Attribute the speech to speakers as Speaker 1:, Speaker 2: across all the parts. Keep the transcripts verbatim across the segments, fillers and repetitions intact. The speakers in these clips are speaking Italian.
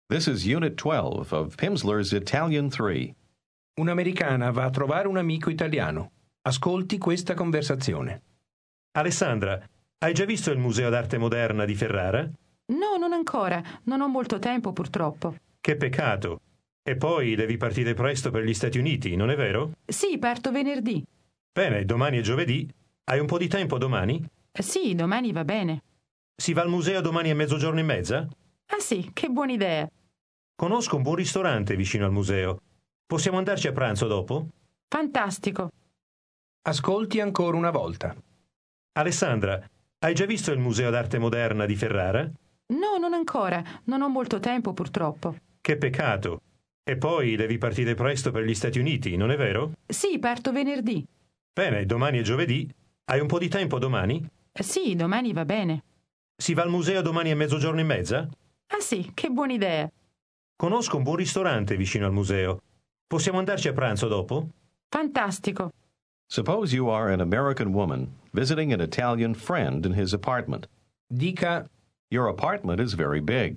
Speaker 1: This is Unit twelve of Pimsleur's Italian three.
Speaker 2: Un'americana va a trovare un amico italiano. Ascolti questa conversazione.
Speaker 3: Alessandra, hai già visto il Museo d'Arte Moderna di Ferrara?
Speaker 4: No, non ancora. Non ho molto tempo, purtroppo.
Speaker 3: Che peccato. E poi devi partire presto per gli Stati Uniti, non è vero?
Speaker 4: Sì, parto venerdì.
Speaker 3: Bene, domani è giovedì. Hai un po' di tempo domani?
Speaker 4: Sì, domani va bene.
Speaker 3: Si va al museo domani a mezzogiorno e mezza?
Speaker 4: Ah sì, che buona idea.
Speaker 3: Conosco un buon ristorante vicino al museo. Possiamo andarci a pranzo dopo?
Speaker 4: Fantastico.
Speaker 2: Ascolti ancora una volta.
Speaker 3: Alessandra, hai già visto il Museo d'Arte Moderna di Ferrara?
Speaker 4: No, non ancora. Non ho molto tempo, purtroppo.
Speaker 3: Che peccato. E poi devi partire presto per gli Stati Uniti, non è vero?
Speaker 4: Sì, parto venerdì.
Speaker 3: Bene, domani è giovedì. Hai un po' di tempo domani?
Speaker 4: Sì, domani va bene.
Speaker 3: Si va al museo domani a mezzogiorno e mezza?
Speaker 4: Ah sì, che buona idea.
Speaker 3: Conosco un buon ristorante vicino al museo. Possiamo andarci a pranzo dopo?
Speaker 4: Fantastico.
Speaker 1: Suppose you are an American woman visiting an Italian friend in his apartment.
Speaker 2: Dica:
Speaker 1: Your apartment is very big.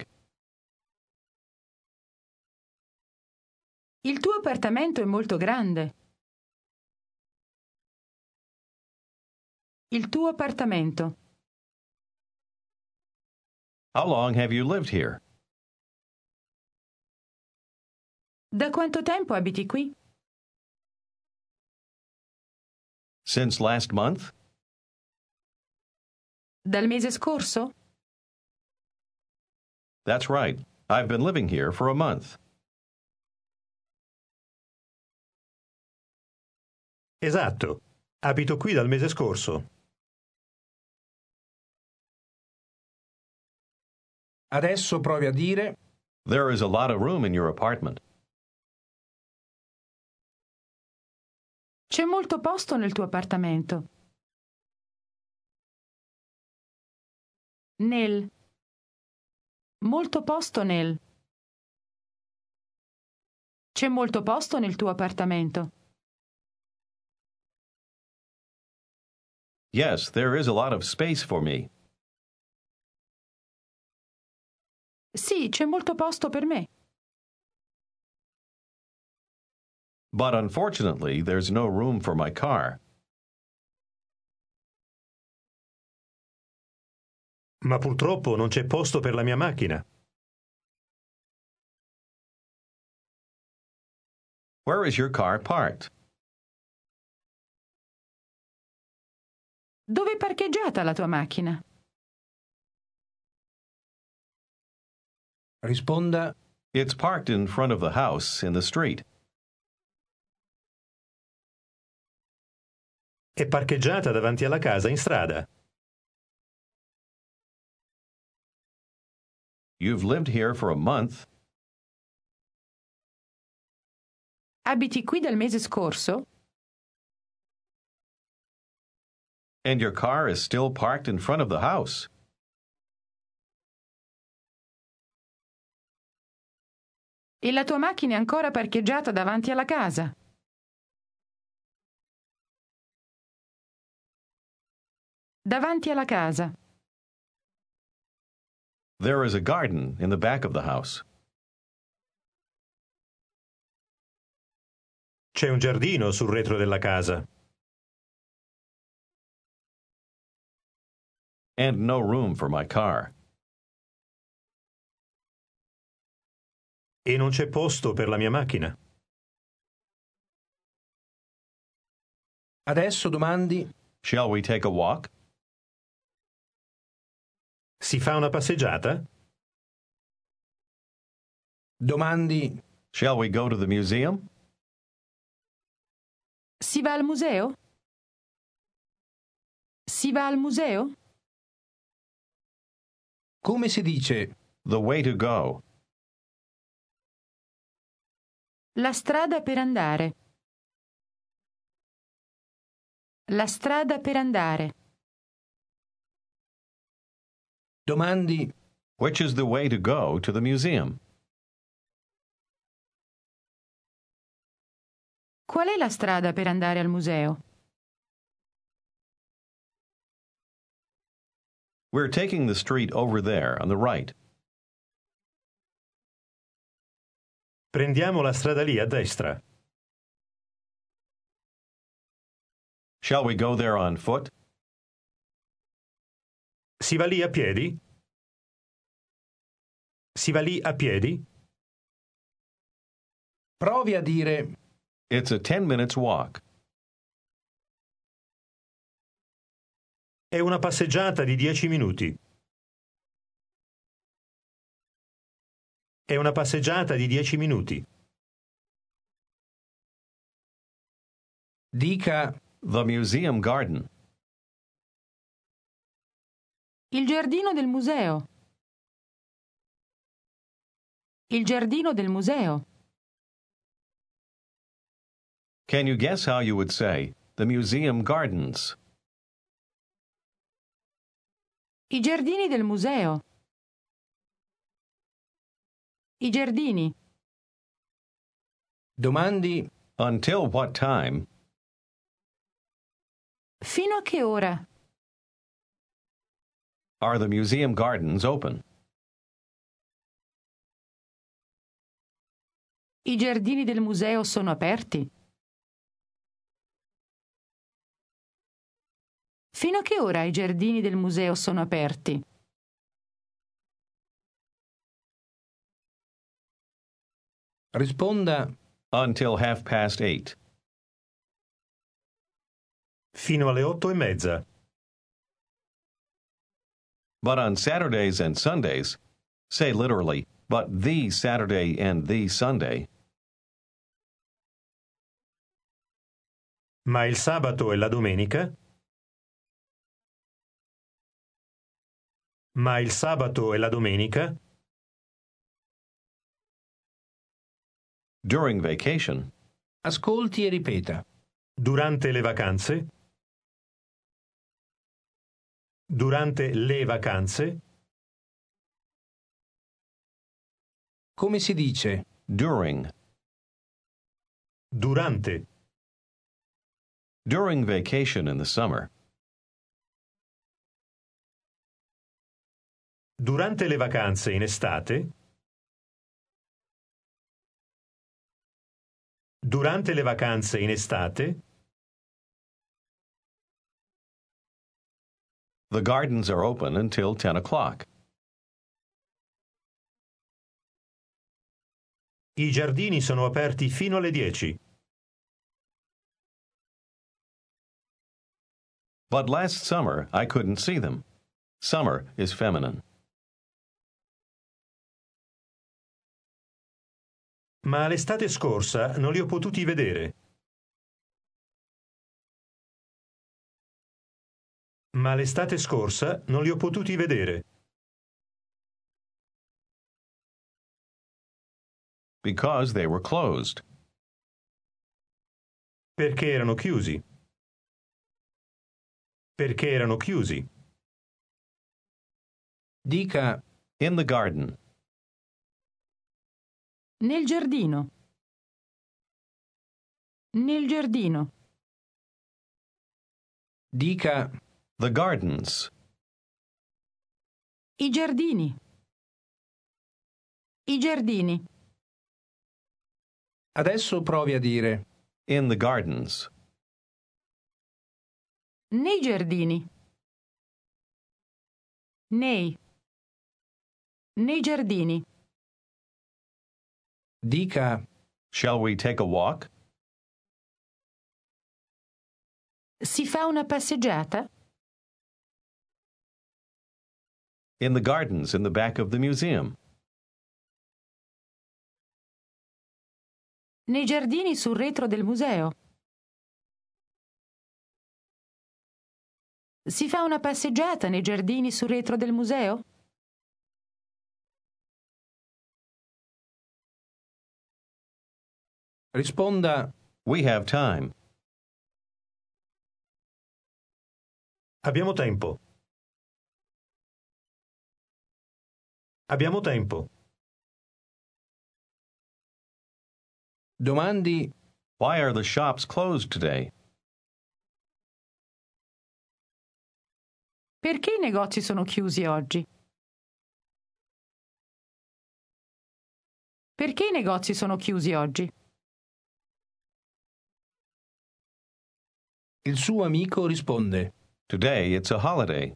Speaker 4: Il tuo appartamento è molto grande. Il tuo appartamento.
Speaker 1: How long have you lived here?
Speaker 4: Da quanto tempo abiti qui?
Speaker 1: Since last month?
Speaker 4: Dal mese scorso?
Speaker 1: That's right. I've been living here for a month.
Speaker 3: Esatto. Abito qui dal mese scorso.
Speaker 2: adesso provi a dire:
Speaker 1: There is a lot of room in your apartment.
Speaker 4: C'è molto posto nel tuo appartamento. Nel. Molto posto nel. C'è molto posto nel tuo appartamento.
Speaker 1: Yes, there is a lot of space for me.
Speaker 4: Sì, c'è molto posto per me.
Speaker 1: But unfortunately, there's no room for my car.
Speaker 3: Ma purtroppo non c'è posto per la mia macchina.
Speaker 1: Where is your car parked?
Speaker 4: Dove è parcheggiata la tua macchina?
Speaker 2: Risponda:
Speaker 1: It's parked in front of the house in the street.
Speaker 3: È parcheggiata davanti alla casa in strada.
Speaker 1: You've lived here for a month.
Speaker 4: Abiti qui dal mese scorso?
Speaker 1: And your car is still parked in front of the house.
Speaker 4: E la tua macchina è ancora parcheggiata davanti alla casa? Davanti alla casa.
Speaker 1: There is a garden in the back of the house.
Speaker 3: C'è un giardino sul retro della casa.
Speaker 1: And no room for my car.
Speaker 3: E non c'è posto per la mia macchina.
Speaker 2: Adesso domandi:
Speaker 1: Shall we take a walk?
Speaker 3: Si fa una passeggiata?
Speaker 2: Domandi:
Speaker 1: Shall we go to the museum?
Speaker 4: Si va al museo? Si va al museo?
Speaker 2: come si dice
Speaker 1: The way to go.
Speaker 4: La strada per andare. La strada per andare.
Speaker 2: domandi
Speaker 1: Which is the way to go to the museum?
Speaker 4: Qual è la strada per andare al museo?
Speaker 1: We're taking the street over there on the right.
Speaker 3: Prendiamo la strada lì a destra.
Speaker 1: Shall we go there on foot?
Speaker 3: Si va lì a piedi? Si va lì a piedi?
Speaker 2: Provi a dire
Speaker 1: It's a ten minutes walk.
Speaker 3: È una passeggiata di dieci minuti. È una passeggiata di dieci minuti.
Speaker 2: dica
Speaker 1: The museum garden.
Speaker 4: Il giardino del museo. Il giardino del museo.
Speaker 1: Can you guess how you would say the museum gardens?
Speaker 4: I giardini del museo. I giardini.
Speaker 2: domandi
Speaker 1: Until what time?
Speaker 4: Fino a che ora?
Speaker 1: Are the museum gardens open?
Speaker 4: I giardini del museo sono aperti? Fino a che ora i giardini del museo sono aperti?
Speaker 2: risponda
Speaker 1: Until half past eight.
Speaker 3: Fino alle otto e mezza.
Speaker 1: But on Saturdays and Sundays, say literally, but the Saturday and the Sunday.
Speaker 3: Ma il sabato e la domenica? Ma il sabato e la domenica?
Speaker 1: During vacation,
Speaker 2: ascolti e ripeta.
Speaker 3: Durante le vacanze? Durante le vacanze?
Speaker 2: Come si dice?
Speaker 1: during.
Speaker 3: Durante.
Speaker 1: During vacation in the summer.
Speaker 3: Durante le vacanze in estate? Durante le vacanze in estate?
Speaker 1: The gardens are open until ten o'clock.
Speaker 3: I giardini sono aperti fino alle dieci.
Speaker 1: But last summer I couldn't see them. Summer is feminine.
Speaker 3: Ma l'estate scorsa non li ho potuti vedere. Ma l'estate scorsa non li ho potuti vedere.
Speaker 1: Because they were closed.
Speaker 3: Perché erano chiusi. Perché erano chiusi.
Speaker 2: Dica
Speaker 1: In the garden.
Speaker 4: Nel giardino. Nel giardino.
Speaker 2: dica
Speaker 1: The gardens.
Speaker 4: I giardini. I giardini.
Speaker 2: adesso provi a dire
Speaker 1: In the gardens.
Speaker 4: Nei giardini. Nei. Nei giardini.
Speaker 2: dica
Speaker 1: Shall we take a walk?
Speaker 4: Si fa una passeggiata?
Speaker 1: In the gardens in the back of the museum.
Speaker 4: Nei giardini sul retro del museo. Si fa una passeggiata nei giardini sul retro del museo?
Speaker 2: risponda
Speaker 1: We have time.
Speaker 3: Abbiamo tempo. Abbiamo tempo.
Speaker 2: domandi
Speaker 1: Why are the shops closed today?
Speaker 4: Perché i negozi sono chiusi oggi? Perché i negozi sono chiusi oggi?
Speaker 2: Il suo amico risponde:
Speaker 1: Today it's a holiday.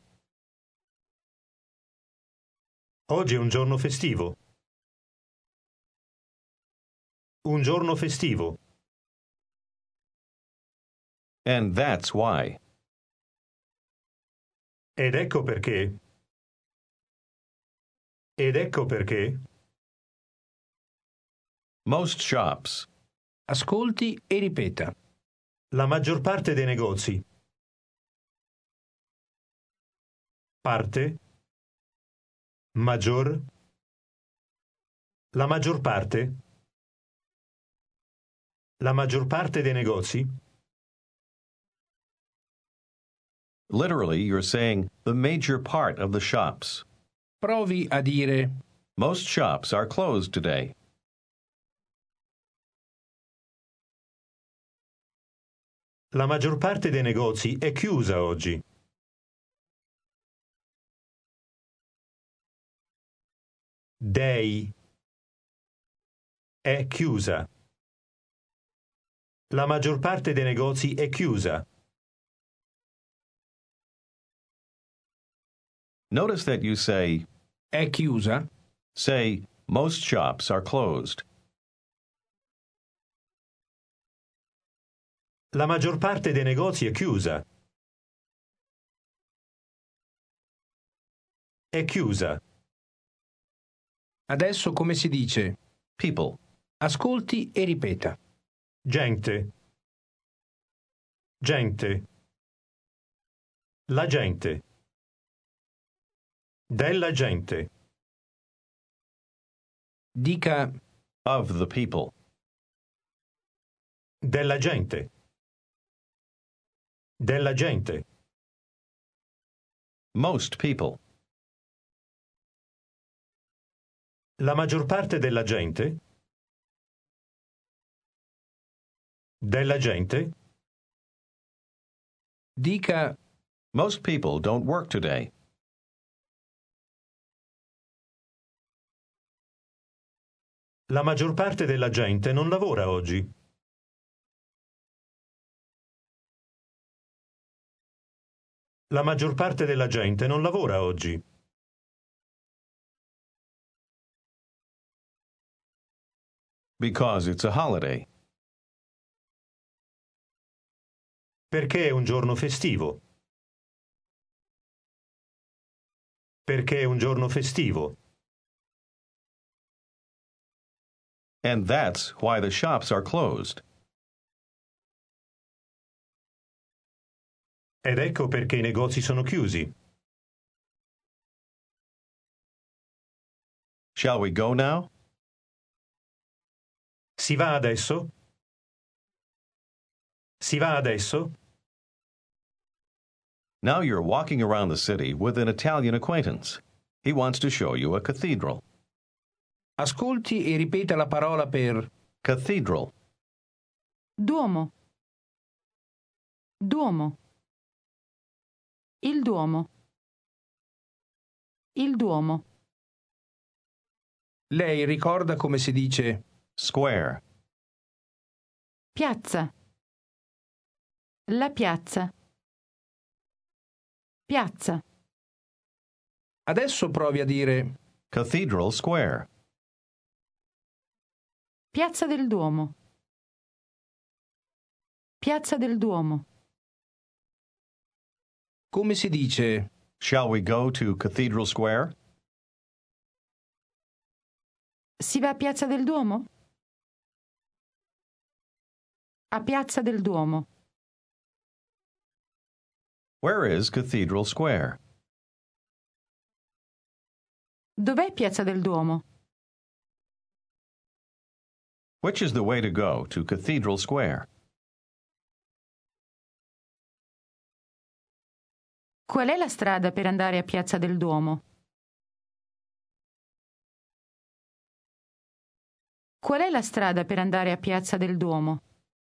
Speaker 3: Oggi è un giorno festivo. Un giorno festivo.
Speaker 1: And that's why.
Speaker 3: Ed ecco perché. Ed ecco perché.
Speaker 1: Most shops.
Speaker 2: Ascolti e ripeta.
Speaker 3: La maggior parte dei negozi. Parte. Maggior. La maggior parte. La maggior parte dei negozi.
Speaker 1: Literally, you're saying the major part of the shops.
Speaker 2: Provi a dire:
Speaker 1: Most shops are closed today.
Speaker 3: La maggior parte dei negozi è chiusa oggi. Dei. È chiusa. La maggior parte dei negozi è chiusa.
Speaker 1: Notice that you say,
Speaker 2: è chiusa?
Speaker 1: say, most shops are closed.
Speaker 3: La maggior parte dei negozi è chiusa. È chiusa.
Speaker 2: Adesso come si dice?
Speaker 1: People.
Speaker 2: Ascolti e ripeta.
Speaker 3: Gente. Gente. La gente. Della gente.
Speaker 2: Dica:
Speaker 1: Of the people.
Speaker 3: Della gente. Della gente.
Speaker 1: Most people.
Speaker 3: La maggior parte della gente. Della gente.
Speaker 2: Dica:
Speaker 1: Most people don't work today.
Speaker 3: La maggior parte della gente non lavora oggi. La maggior parte della gente non lavora oggi.
Speaker 1: Because it's a holiday.
Speaker 3: Perché è un giorno festivo. Perché è un giorno festivo.
Speaker 1: And that's why the shops are closed.
Speaker 3: Ed ecco perché i negozi sono chiusi.
Speaker 1: Shall we go now?
Speaker 3: Si va adesso? Si va adesso?
Speaker 1: Now you're walking around the city with an Italian acquaintance. He wants to show you a cathedral.
Speaker 2: ascolti e ripeta la parola per
Speaker 1: Cathedral.
Speaker 4: Duomo. Duomo. Il Duomo. Il Duomo.
Speaker 2: Lei ricorda come si dice
Speaker 1: Square.
Speaker 4: Piazza. La piazza. Piazza.
Speaker 2: Adesso provi a dire
Speaker 1: Cathedral Square.
Speaker 4: Piazza del Duomo. Piazza del Duomo.
Speaker 2: come si dice
Speaker 1: Shall we go to Cathedral Square?
Speaker 4: Si va a Piazza del Duomo? A Piazza del Duomo.
Speaker 1: Where is Cathedral Square?
Speaker 4: Dov'è Piazza del Duomo?
Speaker 1: Which is the way to go to Cathedral Square?
Speaker 4: Qual è la strada per andare a Piazza del Duomo? Qual è la strada per andare a Piazza del Duomo?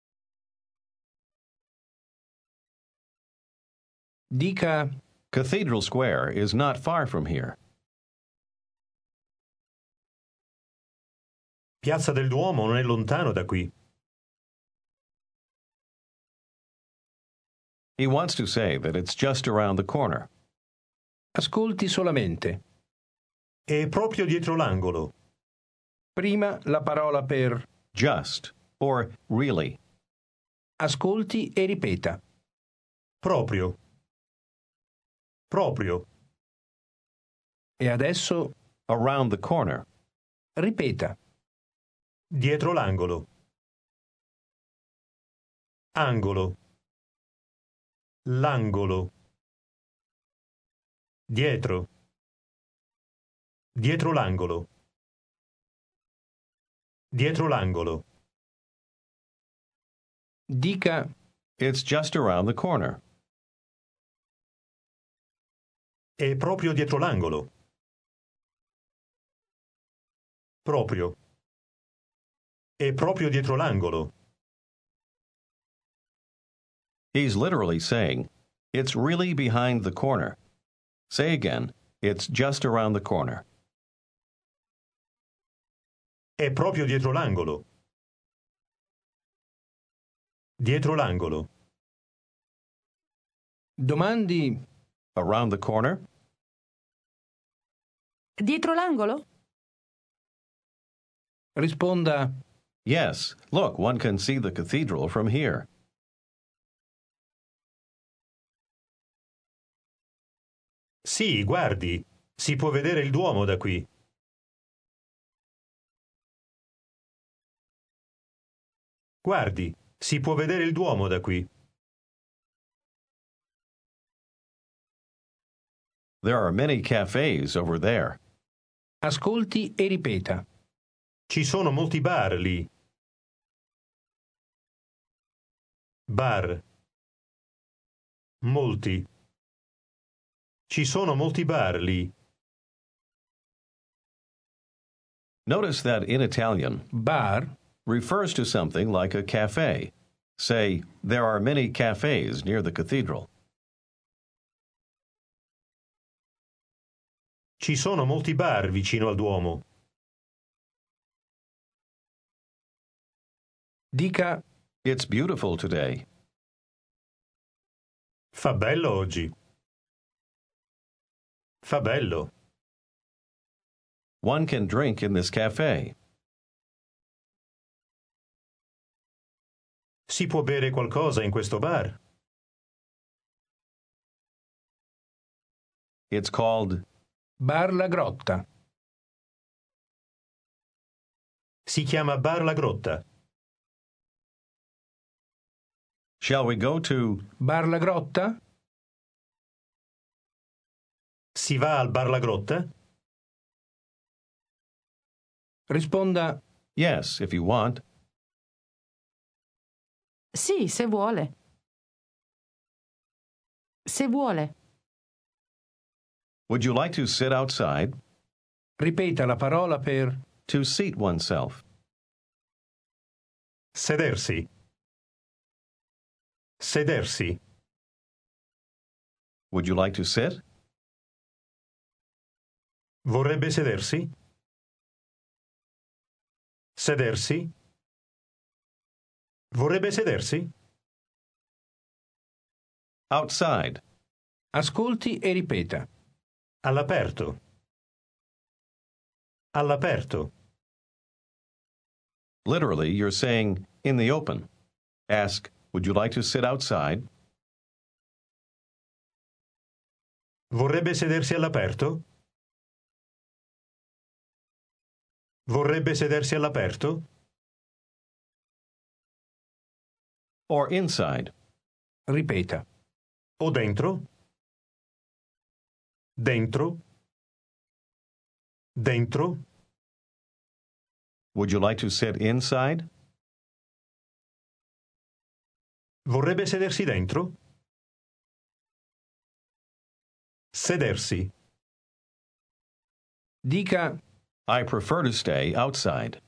Speaker 2: dica
Speaker 1: Cathedral Square is not far from here.
Speaker 3: Piazza del Duomo non è lontano da qui.
Speaker 1: He wants to say that it's just around the corner.
Speaker 2: Ascolti solamente.
Speaker 3: È proprio dietro l'angolo.
Speaker 2: Prima la parola per
Speaker 1: Just or really.
Speaker 2: ascolti e ripeta.
Speaker 3: Proprio. Proprio.
Speaker 2: E adesso
Speaker 1: Around the corner.
Speaker 2: ripeta.
Speaker 3: Dietro l'angolo. Angolo. L'angolo. Dietro. Dietro l'angolo. Dietro l'angolo.
Speaker 2: Dica
Speaker 1: It's just around the corner.
Speaker 3: È proprio dietro l'angolo. Proprio. È proprio dietro l'angolo.
Speaker 1: He's literally saying, it's really behind the corner. Say again, it's just around the corner.
Speaker 3: È proprio dietro l'angolo. Dietro l'angolo.
Speaker 2: domandi
Speaker 1: Around the corner?
Speaker 4: Dietro l'angolo?
Speaker 2: risponda
Speaker 1: Yes, look, one can see the cathedral from here.
Speaker 3: Sì, guardi, si può vedere il Duomo da qui. Guardi, si può vedere il Duomo da qui.
Speaker 1: There are many cafes over there.
Speaker 2: ascolti e ripeta.
Speaker 3: Ci sono molti bar lì. Bar. Molti. Ci sono molti bar lì.
Speaker 1: Notice that in Italian,
Speaker 2: Bar
Speaker 1: refers to something like a cafe. Say, there are many cafes near the cathedral.
Speaker 3: Ci sono molti bar vicino al Duomo.
Speaker 2: dica
Speaker 1: It's beautiful today.
Speaker 3: Fa bello oggi. Fa bello.
Speaker 1: One can drink in this cafe.
Speaker 3: Si può bere qualcosa in questo bar.
Speaker 1: It's called
Speaker 2: Bar La Grotta.
Speaker 3: Si chiama Bar La Grotta.
Speaker 1: Shall we go to
Speaker 2: Bar La Grotta?
Speaker 3: Si va al Bar La Grotta?
Speaker 2: Risponda
Speaker 1: Yes, if you want.
Speaker 4: Sì, se vuole. Se vuole.
Speaker 1: Would you like to sit outside?
Speaker 2: ripeta la parola per
Speaker 1: To seat oneself.
Speaker 3: Sedersi. Sedersi.
Speaker 1: Would you like to sit?
Speaker 3: Vorrebbe sedersi? Sedersi? Vorrebbe sedersi?
Speaker 1: Outside.
Speaker 2: ascolti e ripeta.
Speaker 3: All'aperto. All'aperto.
Speaker 1: Literally, you're saying in the open. Ask, would you like to sit outside?
Speaker 3: Vorrebbe sedersi all'aperto? Vorrebbe sedersi all'aperto?
Speaker 1: Or inside?
Speaker 2: Ripeta.
Speaker 3: O dentro? Dentro? Dentro?
Speaker 1: Would you like to sit inside?
Speaker 3: Vorrebbe sedersi dentro? Sedersi.
Speaker 2: Dica
Speaker 1: I prefer to stay outside.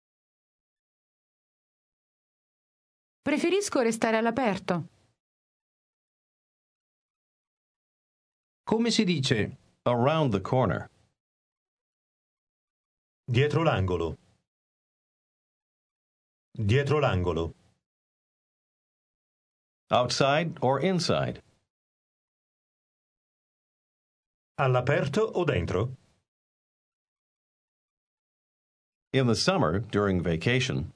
Speaker 4: Preferisco restare all'aperto.
Speaker 2: come si dice
Speaker 1: Around the corner.
Speaker 3: Dietro l'angolo. Dietro l'angolo.
Speaker 1: Outside or inside?
Speaker 3: All'aperto o dentro?
Speaker 1: In the summer, during vacation.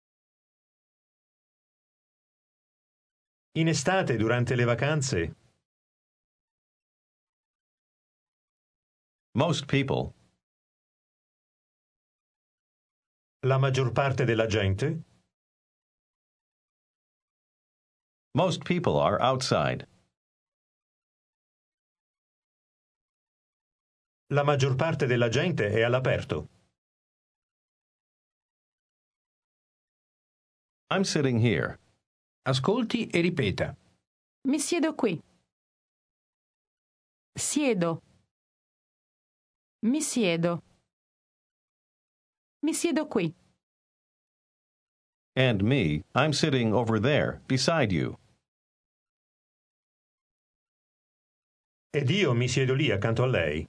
Speaker 3: In estate, durante le vacanze?
Speaker 1: Most people.
Speaker 3: La maggior parte della gente?
Speaker 1: Most people are outside.
Speaker 3: La maggior parte della gente è all'aperto.
Speaker 1: I'm sitting here.
Speaker 2: Ascolti e ripeta.
Speaker 4: Mi siedo qui. Siedo. Mi siedo. Mi siedo qui.
Speaker 1: And me, I'm sitting over there, beside you.
Speaker 3: Ed io mi siedo lì accanto a lei.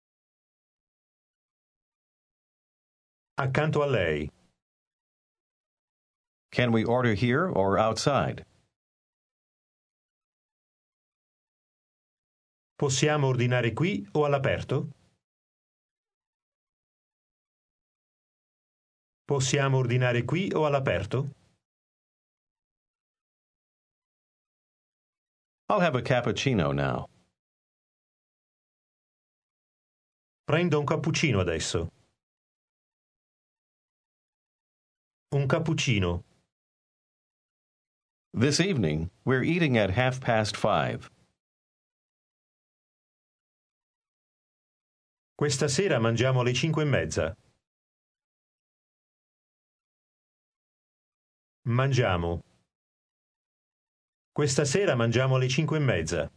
Speaker 3: Accanto a lei.
Speaker 1: Can we order here or outside?
Speaker 3: Possiamo ordinare qui o all'aperto? Possiamo ordinare qui o all'aperto?
Speaker 1: I'll have a cappuccino now.
Speaker 3: Prendo un cappuccino adesso. Un cappuccino.
Speaker 1: This evening, we're eating at half past five.
Speaker 3: Questa sera mangiamo alle cinque e mezza. Mangiamo. Questa sera mangiamo alle cinque e mezza.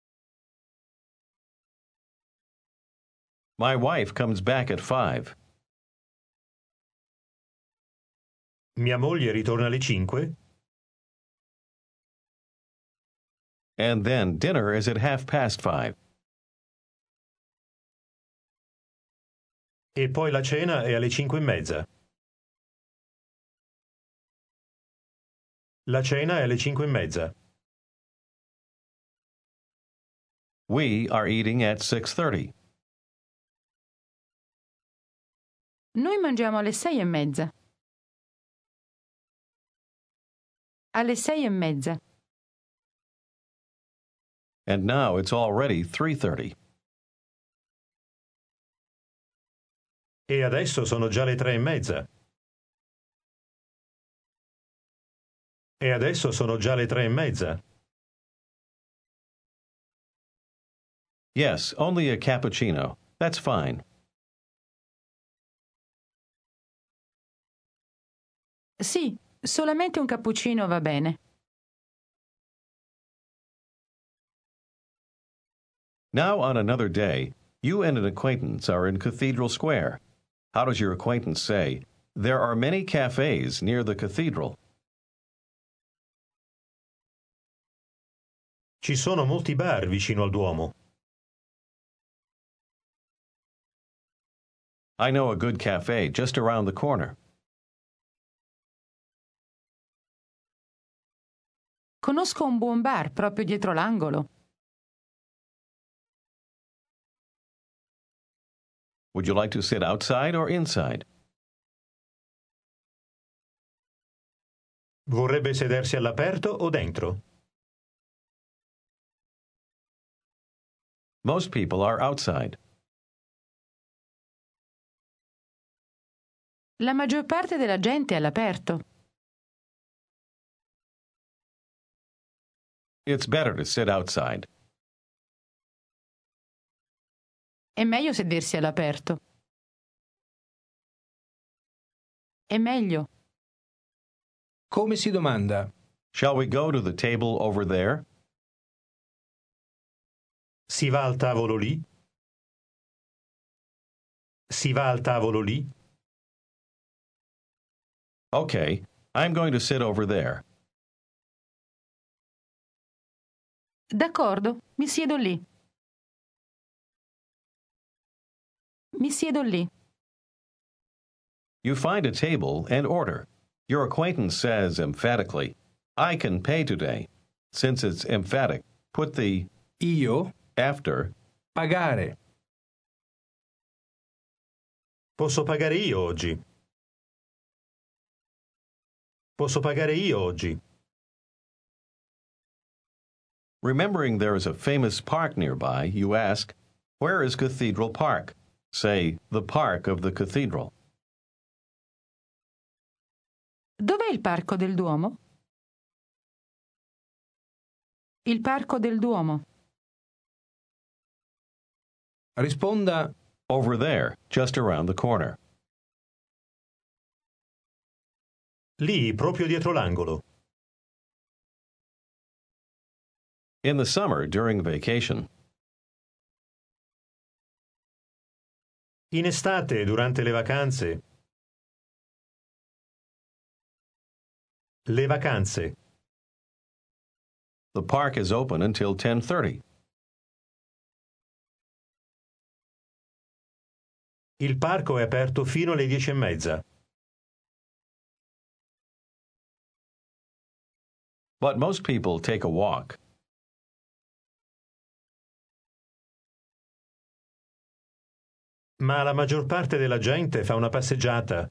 Speaker 1: My wife comes back at five.
Speaker 3: Mia moglie ritorna alle cinque.
Speaker 1: And then dinner is at half past five.
Speaker 3: E poi la cena è alle cinque e mezza. La cena è alle cinque e mezza.
Speaker 1: We are eating at six thirty.
Speaker 4: Noi mangiamo alle sei e mezza. Alle sei e mezza.
Speaker 1: And now it's already three thirty.
Speaker 3: E adesso sono già le tre e mezza. E adesso sono già le tre e mezza.
Speaker 1: Yes, only a cappuccino. That's fine.
Speaker 4: Sì, solamente un cappuccino va bene.
Speaker 1: Now, on another day, you and an acquaintance are in Cathedral Square. How does your acquaintance say, "There are many cafes near the cathedral"?
Speaker 3: Ci sono molti bar vicino al Duomo.
Speaker 1: I know a good cafe just around the corner.
Speaker 4: Conosco un buon bar proprio dietro l'angolo.
Speaker 1: Would you like to sit outside or inside?
Speaker 3: Vorrebbe sedersi all'aperto o dentro?
Speaker 1: Most people are outside.
Speaker 4: La maggior parte della gente è all'aperto.
Speaker 1: It's better to sit outside.
Speaker 4: È meglio sedersi all'aperto. È meglio.
Speaker 2: Come si domanda?
Speaker 1: Shall we go to the table over there?
Speaker 3: Si va al tavolo lì? Si va al tavolo lì?
Speaker 1: Okay, I'm going to sit over there.
Speaker 4: D'accordo, mi siedo lì. Mi siedo lì.
Speaker 1: You find a table and order. Your acquaintance says emphatically, I can pay today. Since it's emphatic, put the
Speaker 2: Io
Speaker 1: after.
Speaker 2: pagare.
Speaker 3: Posso pagare io oggi. Posso pagare io oggi.
Speaker 1: Remembering there is a famous park nearby, you ask, where is Cathedral Park? Say, the park of the cathedral.
Speaker 4: Dov'è il Parco del Duomo? Il Parco del Duomo.
Speaker 2: Risponda
Speaker 1: Over there, just around the corner.
Speaker 3: Lì, proprio dietro l'angolo.
Speaker 1: In the summer, during vacation.
Speaker 3: In estate, durante le vacanze. Le vacanze.
Speaker 1: The park is open until ten thirty.
Speaker 3: Il parco è aperto fino alle dieci e mezza.
Speaker 1: But most people take a walk.
Speaker 3: Ma la maggior parte della gente fa una passeggiata.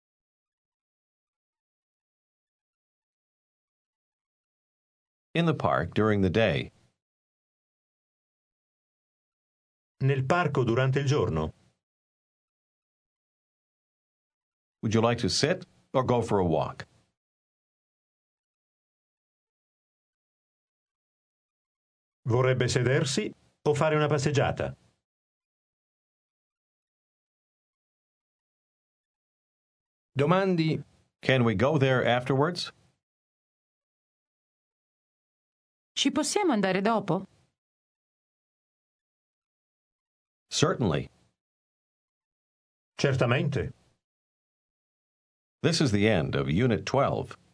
Speaker 1: In the park during the day.
Speaker 3: Nel parco durante il giorno.
Speaker 1: Would you like to sit or go for a walk?
Speaker 3: Vorrebbe sedersi o fare una passeggiata?
Speaker 2: domandi
Speaker 1: Can we go there afterwards?
Speaker 4: Ci possiamo andare dopo?
Speaker 1: Certainly.
Speaker 3: Certamente.
Speaker 1: This is the end of Unit twelve.